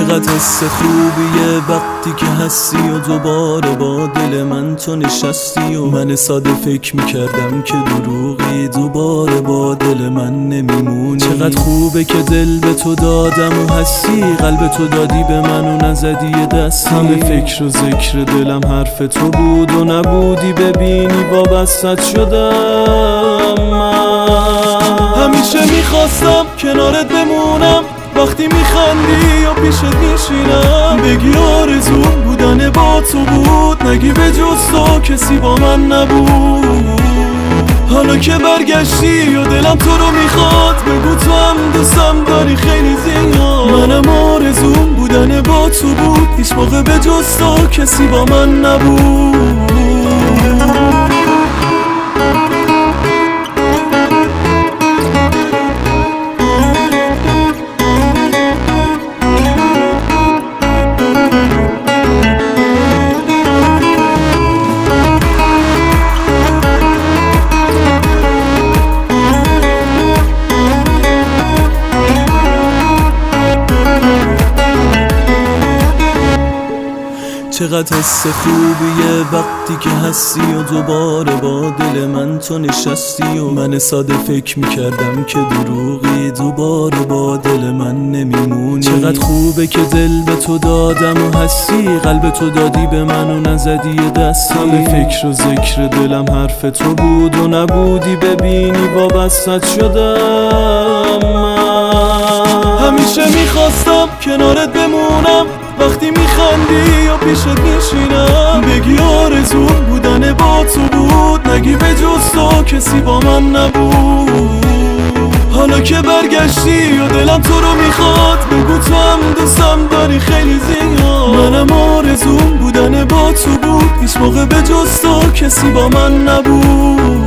چقدر حس خوبیه وقتی که هستی و دوباره با دل من تو نشستی و من ساده فکر میکردم که دروغی دوباره با دل من نمیمونی. چقدر خوبه که دل به تو دادم و هستی قلب تو دادی به من و نزدی یه دستی. همه فکر و ذکر دلم حرف تو بود و نبودی ببینی وابستت شدم. من همیشه میخواستم کنارت بمونم وقتی میخندی یا پیشت میشینم، بگی آرزوم بودن با تو بود، نگی به جز تو کسی با من نبود. حالا که برگشتی و دلم تو رو میخواد، بگو تو هم دوستم داری خیلی زیاد. منم آرزوم بودن با تو بود، هیچ موقع به جز تو کسی با من نبود. چقدر حس خوبیه وقتی که هستی و دوباره با دل من تو نشستی و من ساده فکر میکردم که دروغی دوباره با دل من نمیمونی. چقدر خوبه که دل به تو دادم و هستی قلب تو دادی به من و نزدی یه دستی. همه فکر و ذکر دلم حرف تو بود و نبودی ببینی وابستت شدم. من همیشه میخواستم کنارت بمونم وقتی میخندی یا پیشت میشینم، بگی آرزوم بودن با تو بود، نگی به جز تو کسی با من نبود. حالا که برگشتی و دلم تو رو میخواد، بگو تو هم دوستم داری خیلی زیاد. منم آرزوم بودن با تو بود، هیچ موقع به جز تو کسی با من نبود.